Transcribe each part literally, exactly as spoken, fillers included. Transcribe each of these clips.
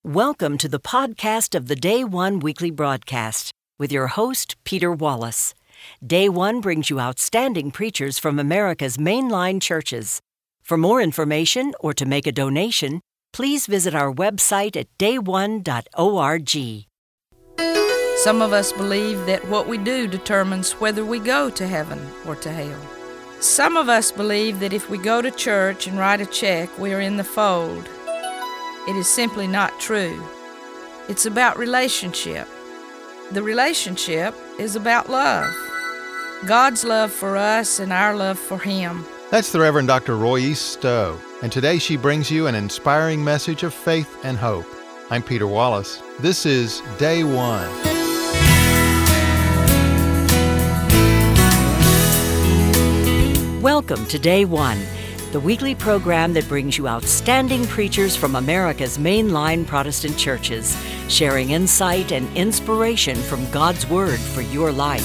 Welcome to the podcast of the Day One weekly broadcast with your host, Peter Wallace. Day One brings you outstanding preachers from America's mainline churches. For more information or to make a donation, please visit our website at day one dot org. Some of us believe that what we do determines whether we go to heaven or to hell. Some of us believe that if we go to church and write a check, we are in the fold. It is simply not true. It's about relationship. The relationship is about love. God's love for us and our love for Him. That's the Reverend Doctor Royce Stowe, and today she brings you an inspiring message of faith and hope. I'm Peter Wallace. This is Day One. Welcome to Day One, the weekly program that brings you outstanding preachers from America's mainline Protestant churches, sharing insight and inspiration from God's Word for your life.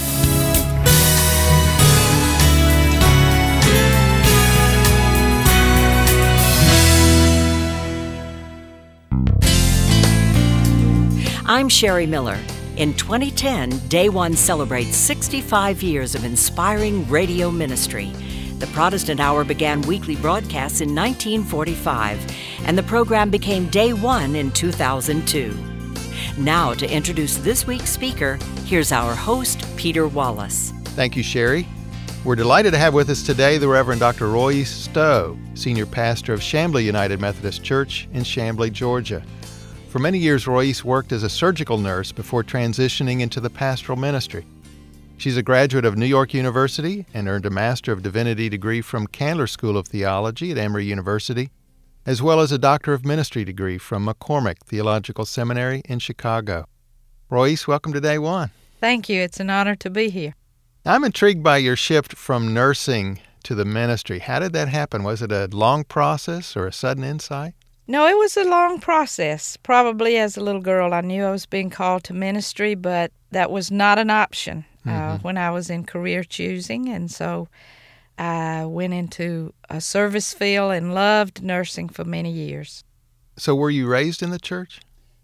I'm Sherry Miller. In twenty ten, Day One celebrates sixty-five years of inspiring radio ministry. The Protestant Hour began weekly broadcasts in nineteen forty-five, and the program became Day One in two thousand two. Now, to introduce this week's speaker, here's our host, Peter Wallace. Thank you, Sherry. We're delighted to have with us today the Reverend Doctor Royce Stowe, Senior Pastor of Chamblee United Methodist Church in Chamblee, Georgia. For many years, Royce worked as a surgical nurse before transitioning into the pastoral ministry. She's a graduate of New York University and earned a Master of Divinity degree from Candler School of Theology at Emory University, as well as a Doctor of Ministry degree from McCormick Theological Seminary in Chicago. Royce, welcome to Day One. Thank you. It's an honor to be here. I'm intrigued by your shift from nursing to the ministry. How did that happen? Was it a long process or a sudden insight? No, it was a long process. Probably as a little girl, I knew I was being called to ministry, but that was not an option uh, mm-hmm. when I was in career choosing. And so I went into a service field and loved nursing for many years. So were you raised in the church?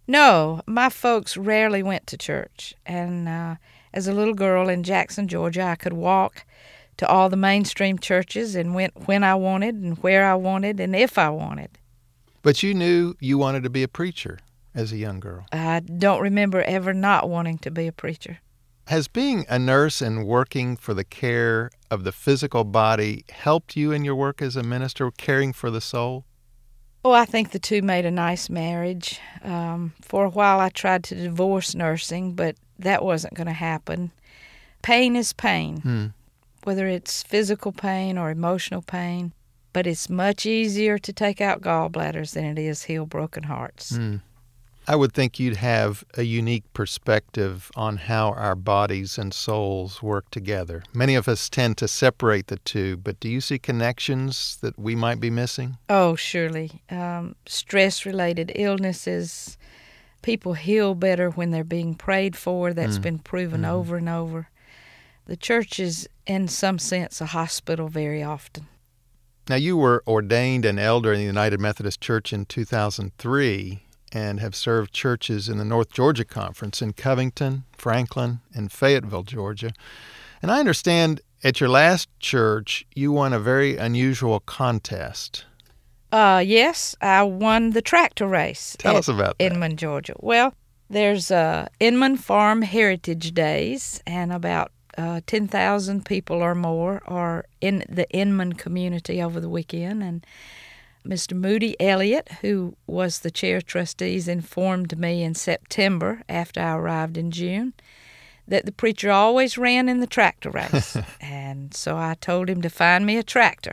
No, my folks rarely went to church. And uh, as a little girl in Jackson, Georgia, I could walk to all the mainstream churches and went when I wanted and where I wanted and if I wanted. But you knew you wanted to be a preacher as a young girl. I don't remember ever not wanting to be a preacher. Has being a nurse and working for the care of the physical body helped you in your work as a minister, caring for the soul? Oh, I think the two made a nice marriage. Um, for a while I tried to divorce nursing, but that wasn't going to happen. Pain is pain, hmm. whether it's physical pain or emotional pain. But it's much easier to take out gallbladders than it is heal broken hearts. Mm. I would think you'd have a unique perspective on how our bodies and souls work together. Many of us tend to separate the two, but do you see connections that we might be missing? Oh, surely. Um, stress-related illnesses, people heal better when they're being prayed for. That's mm. been proven mm. over and over. The church is, in some sense, a hospital very often. Now, you were ordained an elder in the United Methodist Church in two thousand three and have served churches in the North Georgia Conference in Covington, Franklin, and Fayetteville, Georgia. And I understand at your last church, you won a very unusual contest. Uh, yes, I won the tractor race. Tell us about that. Inman, Georgia. Well, there's uh, Inman Farm Heritage Days, and about Uh, ten thousand people or more are in the Inman community over the weekend, and Mister Moody Elliott, who was the chair of trustees, informed me in September, after I arrived in June, that the preacher always ran in the tractor race. And so I told him to find me a tractor.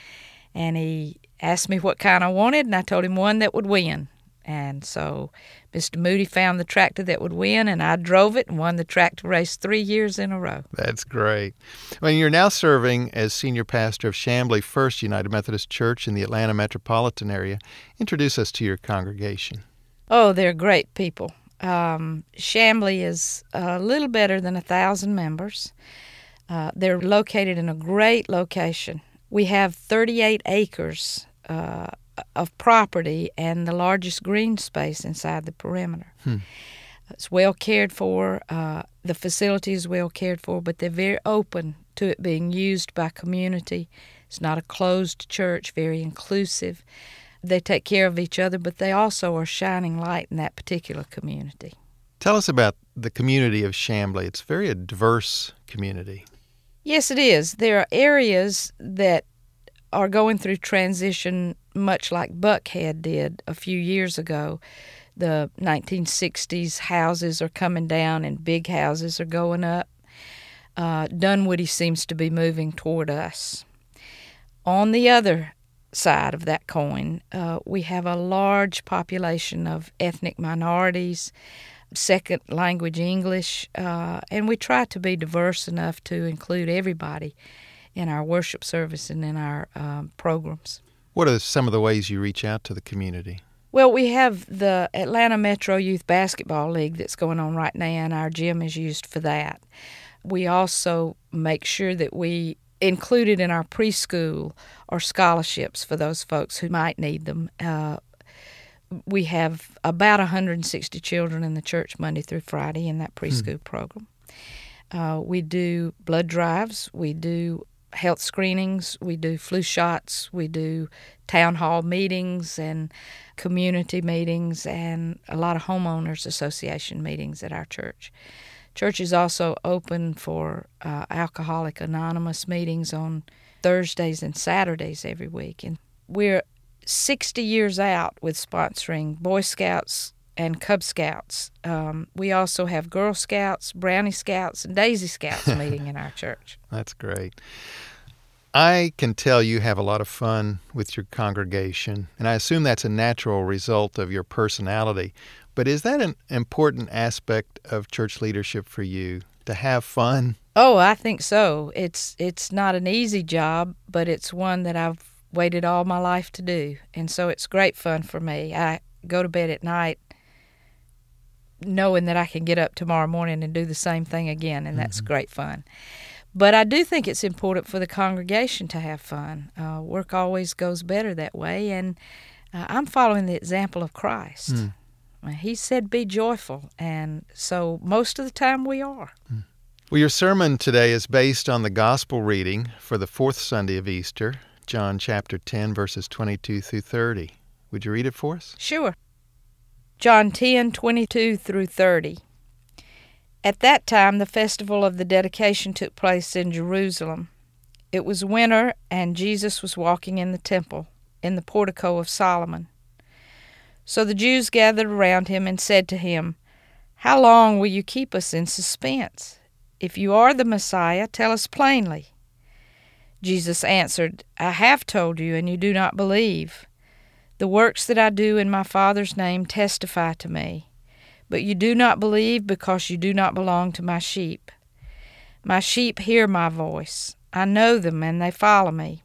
And he asked me what kind I wanted, and I told him one that would win. And so Mister Moody found the tractor that would win, and I drove it and won the tractor race three years in a row. That's great. Well, you're now serving as senior pastor of Chamblee First United Methodist Church in the Atlanta metropolitan area. Introduce us to your congregation. Oh, they're great people. Um, Chamblee is a little better than a thousand members. Uh, they're located in a great location. We have thirty-eight acres uh, of property and the largest green space inside the perimeter. Hmm. It's well cared for. Uh, the facility is well cared for, but they're very open to it being used by community. It's not a closed church, very inclusive. They take care of each other, but they also are shining light in that particular community. Tell us about the community of Chamblee. It's very a diverse community. Yes, it is. There are areas that are going through transition much like Buckhead did a few years ago. The nineteen sixties houses are coming down and big houses are going up. Uh, Dunwoody seems to be moving toward us. On the other side of that coin, uh, we have a large population of ethnic minorities, second language English, uh, and we try to be diverse enough to include everybody in our worship service and in our um, programs. What are some of the ways you reach out to the community? Well, we have the Atlanta Metro Youth Basketball League that's going on right now, and our gym is used for that. We also make sure that we included in our preschool are scholarships for those folks who might need them. Uh, we have about one hundred sixty children in the church Monday through Friday in that preschool hmm. program. Uh, we do blood drives. We do health screenings. We do flu shots. We do town hall meetings and community meetings and a lot of homeowners association meetings at our church. Church is also open for uh, Alcoholic Anonymous meetings on Thursdays and Saturdays every week. And we're sixty years out with sponsoring Boy Scouts and Cub Scouts. Um, we also have Girl Scouts, Brownie Scouts, and Daisy Scouts meeting in our church. That's great. I can tell you have a lot of fun with your congregation, and I assume that's a natural result of your personality. But is that an important aspect of church leadership for you, to have fun? Oh, I think so. It's it's not an easy job, but it's one that I've waited all my life to do. And so it's great fun for me. I go to bed at night knowing that I can get up tomorrow morning and do the same thing again, and that's mm-hmm. great fun. But I do think it's important for the congregation to have fun. Uh, work always goes better that way, and uh, I'm following the example of Christ. Mm. He said, be joyful, and so most of the time we are. Mm. Well, your sermon today is based on the gospel reading for the fourth Sunday of Easter, John chapter ten, verses twenty-two through thirty. Would you read it for us? Sure. John ten, twenty-two through thirty. At that time, the festival of the dedication took place in Jerusalem. It was winter, and Jesus was walking in the temple, in the portico of Solomon. So the Jews gathered around him and said to him, "How long will you keep us in suspense? If you are the Messiah, tell us plainly." Jesus answered, "I have told you, and you do not believe. The works that I do in my Father's name testify to me. But you do not believe because you do not belong to my sheep. My sheep hear my voice. I know them, and they follow me.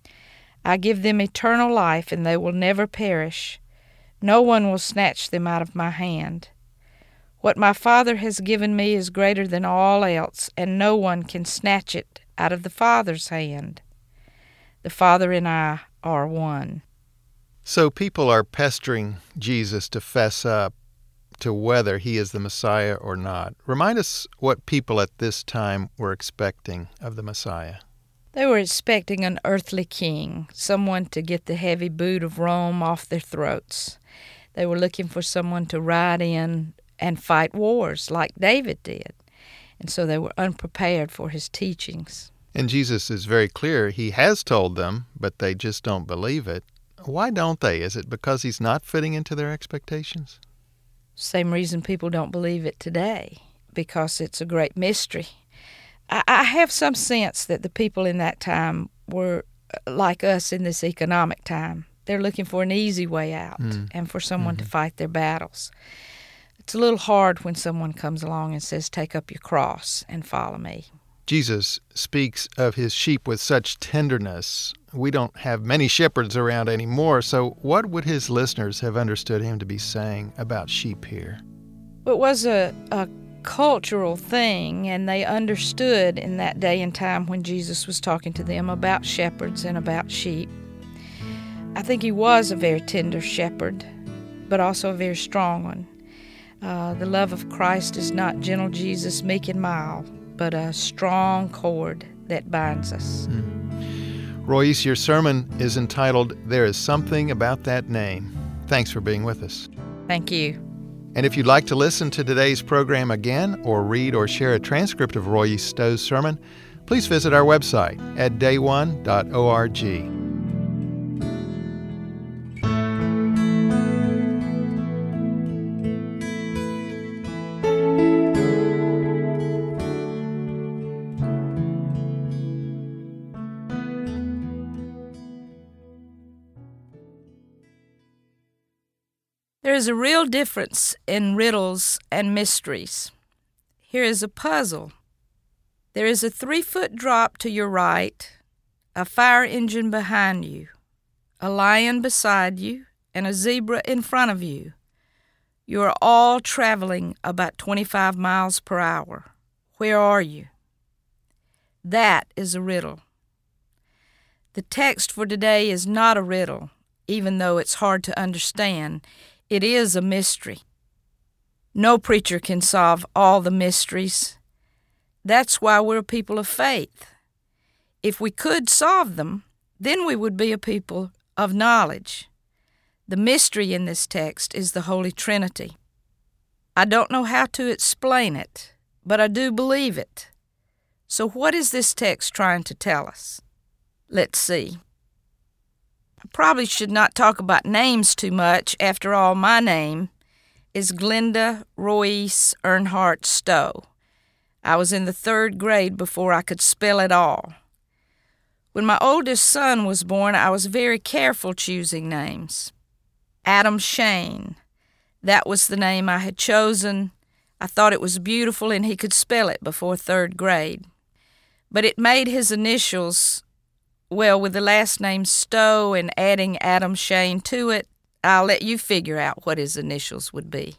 I give them eternal life, and they will never perish. No one will snatch them out of my hand. What my Father has given me is greater than all else, and no one can snatch it out of the Father's hand. The Father and I are one." So people are pestering Jesus to fess up to whether he is the Messiah or not. Remind us what people at this time were expecting of the Messiah. They were expecting an earthly king, someone to get the heavy boot of Rome off their throats. They were looking for someone to ride in and fight wars like David did. And so they were unprepared for his teachings. And Jesus is very clear. He has told them, but they just don't believe it. Why don't they? Is it because he's not fitting into their expectations? Same reason people don't believe it today, because it's a great mystery. I, I have some sense that the people in that time were like us in this economic time. They're looking for an easy way out mm. and for someone mm-hmm. to fight their battles. It's a little hard when someone comes along and says, "Take up your cross and follow me." Jesus speaks of his sheep with such tenderness. We don't have many shepherds around anymore, so what would his listeners have understood him to be saying about sheep here? It was a, a cultural thing, and they understood in that day and time when Jesus was talking to them about shepherds and about sheep. I think he was a very tender shepherd, but also a very strong one. Uh, the love of Christ is not gentle Jesus, meek and mild, but a strong cord that binds us. Mm. Royce, your sermon is entitled, There is Something About That Name. Thanks for being with us. Thank you. And if you'd like to listen to today's program again or read or share a transcript of Royce Stowe's sermon, please visit our website at day one dot org. There is a real difference in riddles and mysteries. Here is a puzzle. There is a three-foot drop to your right, a fire engine behind you, a lion beside you, and a zebra in front of you. You are all traveling about twenty-five miles per hour. Where are you? That is a riddle. The text for today is not a riddle, even though it's hard to understand. It is a mystery. No preacher can solve all the mysteries. That's why we're a people of faith. If we could solve them, then we would be a people of knowledge. The mystery in this text is the Holy Trinity. I don't know how to explain it, but I do believe it. So what is this text trying to tell us? Let's see. I probably should not talk about names too much. After all, my name is Glenda Royce Earnhardt Stowe. I was in the third grade before I could spell it all. When my oldest son was born, I was very careful choosing names. Adam Shane, that was the name I had chosen. I thought it was beautiful and he could spell it before third grade. But it made his initials, well, with the last name Stowe and adding Adam Shane to it, I'll let you figure out what his initials would be.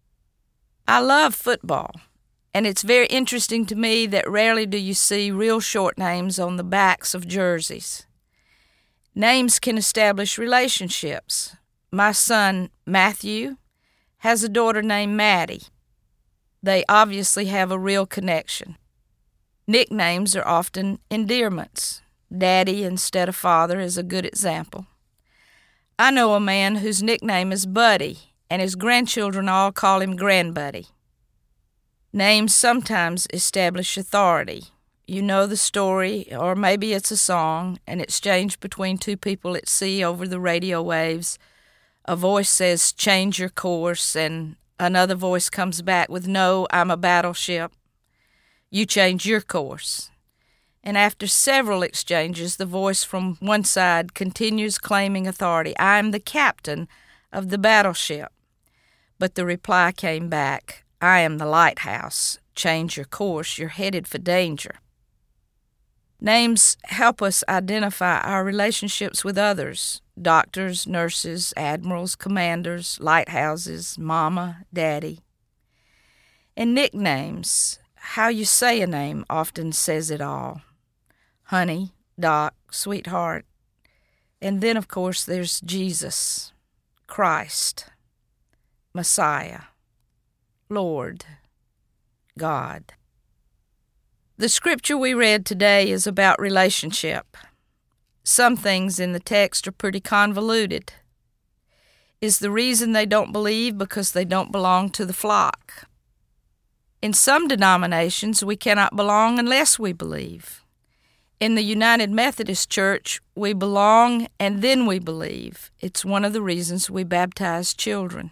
I love football, and it's very interesting to me that rarely do you see real short names on the backs of jerseys. Names can establish relationships. My son, Matthew, has a daughter named Maddie. They obviously have a real connection. Nicknames are often endearments. Daddy instead of father is a good example. I know a man whose nickname is Buddy, and his grandchildren all call him Grandbuddy. Names sometimes establish authority. You know the story, or maybe it's a song, an exchange between two people at sea over the radio waves. A voice says, "Change your course," and another voice comes back with, "No, I'm a battleship. You change your course." And after several exchanges, the voice from one side continues claiming authority. "I am the captain of the battleship." But the reply came back, "I am the lighthouse. Change your course. You're headed for danger." Names help us identify our relationships with others: doctors, nurses, admirals, commanders, lighthouses, mama, daddy. And nicknames, how you say a name often says it all. Honey, Doc, sweetheart. And then, of course, there's Jesus, Christ, Messiah, Lord, God. The scripture we read today is about relationship. Some things in the text are pretty convoluted. Is the reason they don't believe because they don't belong to the flock? In some denominations, we cannot belong unless we believe. In the United Methodist Church, we belong and then we believe. It's one of the reasons we baptize children.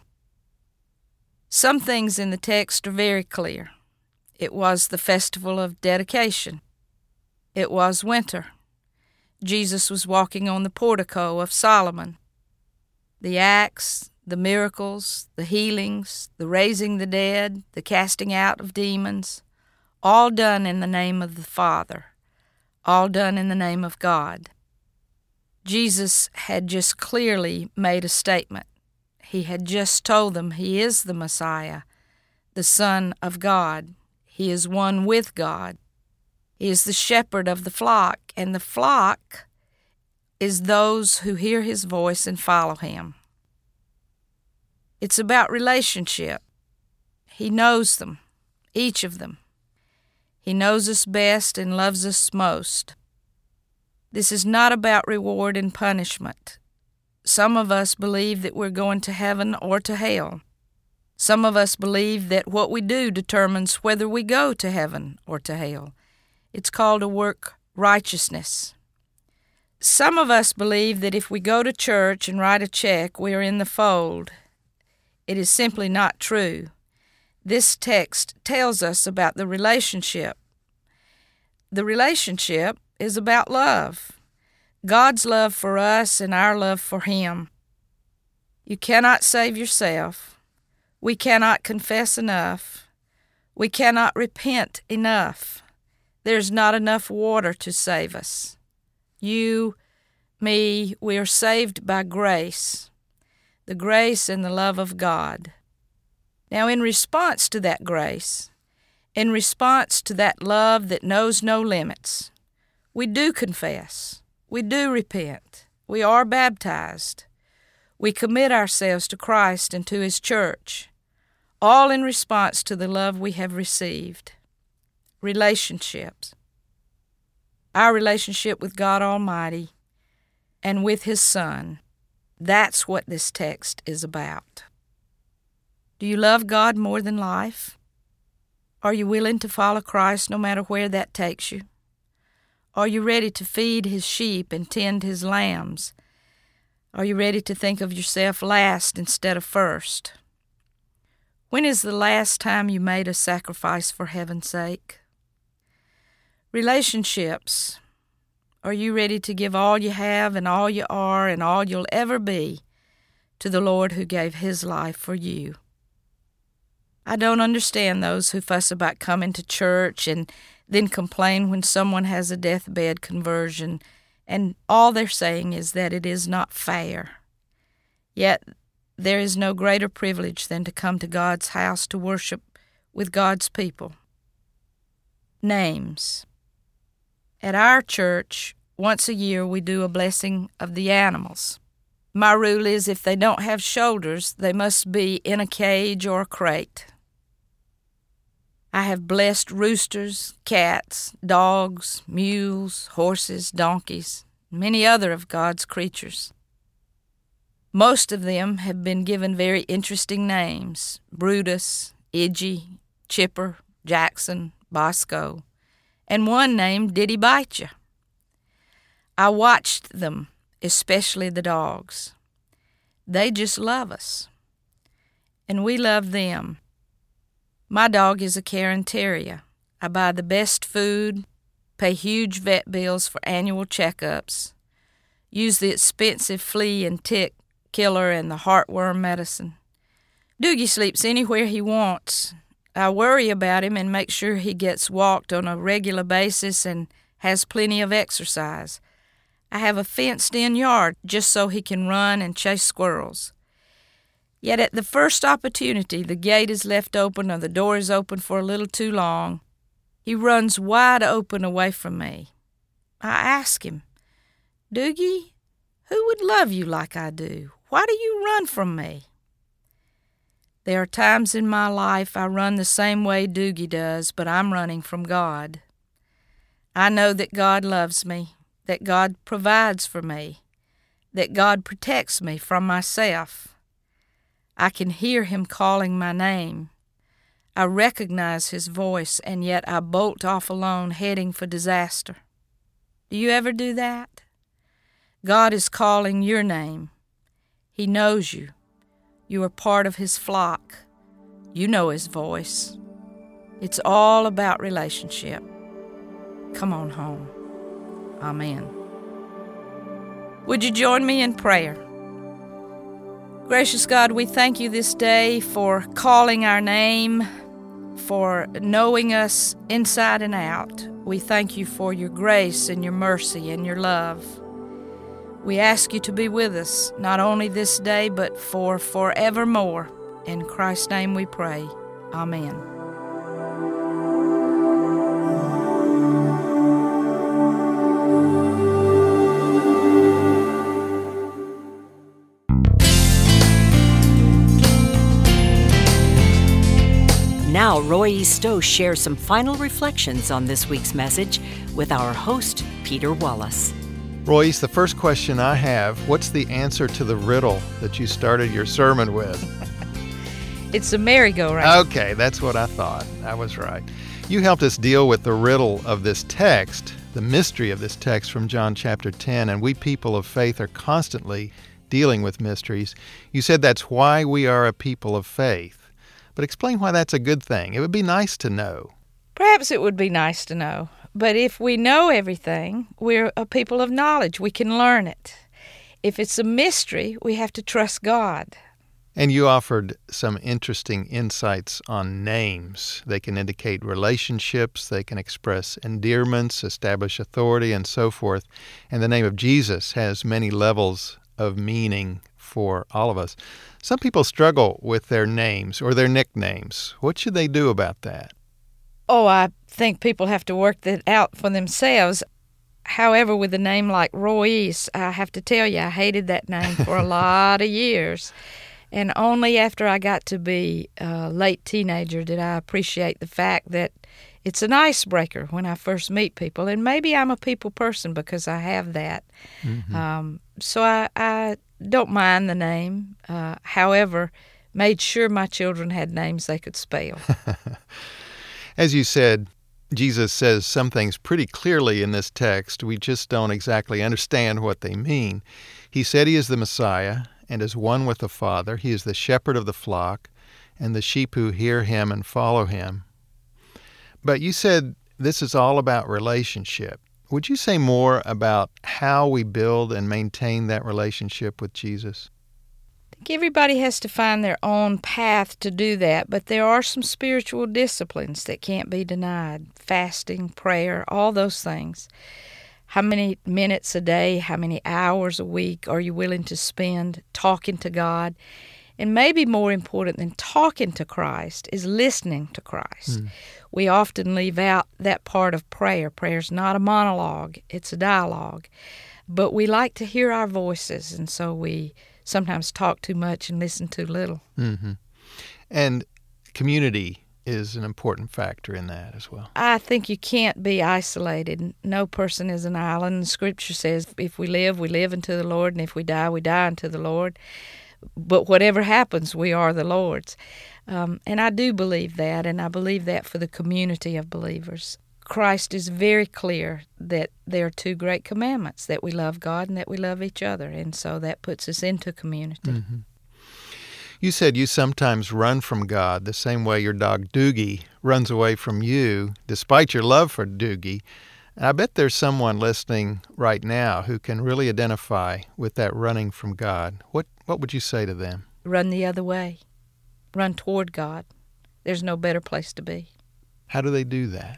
Some things in the text are very clear. It was the festival of dedication. It was winter. Jesus was walking on the portico of Solomon. The acts, the miracles, the healings, the raising the dead, the casting out of demons, all done in the name of the Father. All done in the name of God. Jesus had just clearly made a statement. He had just told them he is the Messiah, the Son of God. He is one with God. He is the shepherd of the flock, and the flock is those who hear His voice and follow Him. It's about relationship. He knows them, each of them. He knows us best and loves us most. This is not about reward and punishment. Some of us believe that we're going to heaven or to hell. Some of us believe that what we do determines whether we go to heaven or to hell. It's called a work righteousness. Some of us believe that if we go to church and write a check, we are in the fold. It is simply not true. This text tells us about the relationship. The relationship is about love. God's love for us and our love for Him. You cannot save yourself. We cannot confess enough. We cannot repent enough. There's not enough water to save us. You, me, we are saved by grace, the grace and the love of God. Now, in response to that grace, in response to that love that knows no limits, we do confess, we do repent, we are baptized, we commit ourselves to Christ and to His church, all in response to the love we have received. Relationships. Our relationship with God Almighty and with His Son. That's what this text is about. Do you love God more than life? Are you willing to follow Christ no matter where that takes you? Are you ready to feed His sheep and tend His lambs? Are you ready to think of yourself last instead of first? When is the last time you made a sacrifice for heaven's sake? Relationships. Are you ready to give all you have and all you are and all you'll ever be to the Lord who gave His life for you? I don't understand those who fuss about coming to church and then complain when someone has a deathbed conversion, and all they're saying is that it is not fair. Yet there is no greater privilege than to come to God's house to worship with God's people. Names. At our church, once a year we do a blessing of the animals. My rule is if they don't have shoulders, they must be in a cage or a crate. I have blessed roosters, cats, dogs, mules, horses, donkeys, many other of God's creatures. Most of them have been given very interesting names: Brutus, Idgie, Chipper, Jackson, Bosco, and one named Did He Bite Ya? I watched them, especially the dogs. They just love us, and we love them. My dog is a Cairn Terrier. I buy the best food, pay huge vet bills for annual checkups, use the expensive flea and tick killer and the heartworm medicine. Doogie sleeps anywhere he wants. I worry about him and make sure he gets walked on a regular basis and has plenty of exercise. I have a fenced-in yard just so he can run and chase squirrels. Yet at the first opportunity the gate is left open or the door is open for a little too long, he runs wide open away from me. I ask him, "Doogie, who would love you like I do? Why do you run from me?" There are times in my life I run the same way Doogie does, but I'm running from God. I know that God loves me, that God provides for me, that God protects me from myself. I can hear Him calling my name. I recognize His voice, and yet I bolt off alone, heading for disaster. Do you ever do that? God is calling your name. He knows you. You are part of His flock. You know His voice. It's all about relationship. Come on home. Amen. Would you join me in prayer? Gracious God, we thank You this day for calling our name, for knowing us inside and out. We thank You for Your grace and Your mercy and Your love. We ask You to be with us, not only this day, but for forevermore. In Christ's name we pray. Amen. Now, Roy E. Stowe shares some final reflections on this week's message with our host, Peter Wallace. Royce, the first question I have, what's the answer to the riddle that you started your sermon with? It's a merry-go-round. Okay, that's what I thought. I was right. You helped us deal with the riddle of this text, the mystery of this text from John chapter ten, and we people of faith are constantly dealing with mysteries. You said that's why we are a people of faith. But explain why that's a good thing. It would be nice to know. Perhaps it would be nice to know. But if we know everything, we're a people of knowledge. We can learn it. If it's a mystery, we have to trust God. And you offered some interesting insights on names. They can indicate relationships, they can express endearments, establish authority, and so forth. And the name of Jesus has many levels of meaning for all of us. Some people struggle with their names or their nicknames. What should they do about that? Oh, I think people have to work that out for themselves. However, with a name like Royce, I have to tell you, I hated that name for a lot of years. And only after I got to be a late teenager did I appreciate the fact that it's an icebreaker when I first meet people. And maybe I'm a people person because I have that. Mm-hmm. Um, so I, I don't mind the name. Uh, however, made sure my children had names they could spell. As you said, Jesus says some things pretty clearly in this text. We just don't exactly understand what they mean. He said he is the Messiah and is one with the Father. He is the shepherd of the flock and the sheep who hear him and follow him. But you said this is all about relationship. Would you say more about how we build and maintain that relationship with Jesus? I think everybody has to find their own path to do that, but there are some spiritual disciplines that can't be denied. Fasting, prayer, all those things. How many minutes a day, how many hours a week are you willing to spend talking to God? And maybe more important than talking to Christ is listening to Christ. Mm. We often leave out that part of prayer. Prayer's not a monologue, it's a dialogue. But we like to hear our voices, and so we sometimes talk too much and listen too little. Mm-hmm. And community is an important factor in that as well. I think you can't be isolated. No person is an island. The Scripture says if we live, we live unto the Lord, and if we die, we die unto the Lord. But whatever happens, we are the Lord's. Um, and I do believe that, and I believe that for the community of believers. Christ is very clear that there are two great commandments, that we love God and that we love each other, and so that puts us into community. Mm-hmm. You said you sometimes run from God the same way your dog Doogie runs away from you, despite your love for Doogie. I bet there's someone listening right now who can really identify with that running from God. What what would you say to them? Run the other way. Run toward God. There's no better place to be. How do they do that?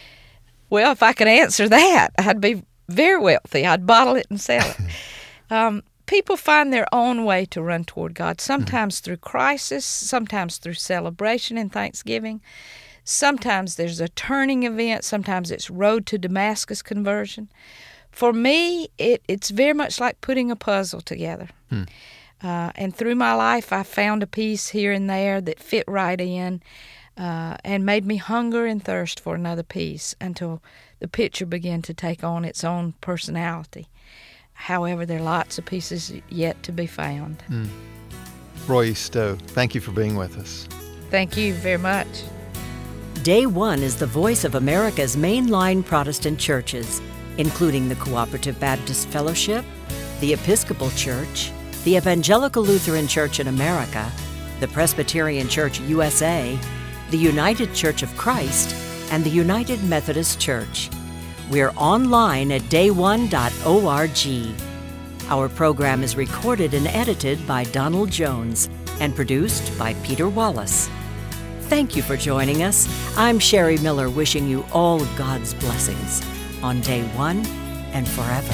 Well, if I could answer that, I'd be very wealthy. I'd bottle it and sell it. um, people find their own way to run toward God, sometimes mm-hmm. through crisis, sometimes through celebration and thanksgiving. Sometimes there's a turning event. Sometimes it's road to Damascus conversion. For me, it, it's very much like putting a puzzle together. Hmm. Uh, and through my life, I found a piece here and there that fit right in uh, and made me hunger and thirst for another piece until the picture began to take on its own personality. However, there are lots of pieces yet to be found. Hmm. Roy Stowe, thank you for being with us. Thank you very much. Day One is the voice of America's mainline Protestant churches, including the Cooperative Baptist Fellowship, the Episcopal Church, the Evangelical Lutheran Church in America, the Presbyterian Church U S A, the United Church of Christ, and the United Methodist Church. We're online at day one dot org. Our program is recorded and edited by Donald Jones and produced by Peter Wallace. Thank you for joining us. I'm Sherry Miller, wishing you all of God's blessings on Day One and forever.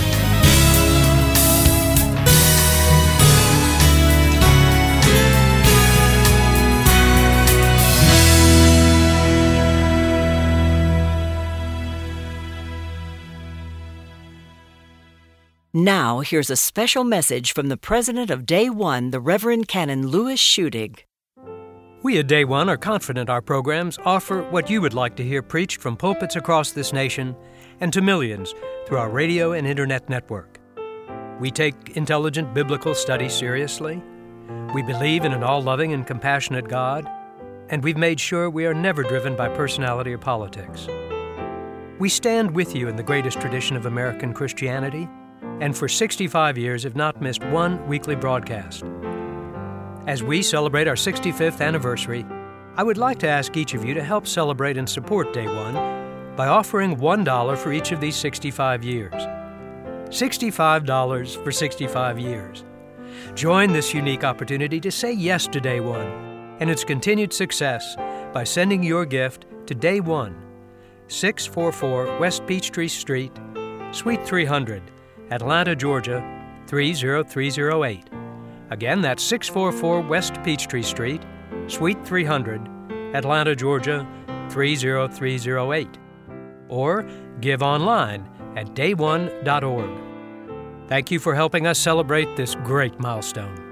Now, here's a special message from the president of Day One, the Reverend Canon Louis Schudig. We at Day One are confident our programs offer what you would like to hear preached from pulpits across this nation and to millions through our radio and internet network. We take intelligent biblical study seriously. We believe in an all-loving and compassionate God, and we've made sure we are never driven by personality or politics. We stand with you in the greatest tradition of American Christianity, and for sixty-five years have not missed one weekly broadcast. As we celebrate our sixty-fifth anniversary, I would like to ask each of you to help celebrate and support Day One by offering one dollar for each of these sixty-five years. sixty-five dollars for sixty-five years. Join this unique opportunity to say yes to Day One and its continued success by sending your gift to Day One, six forty-four West Peachtree Street, Suite three hundred, Atlanta, Georgia, three zero three zero eight. Again, that's six forty-four West Peachtree Street, Suite three hundred, Atlanta, Georgia, three zero three zero eight. Or give online at day one dot org. Thank you for helping us celebrate this great milestone.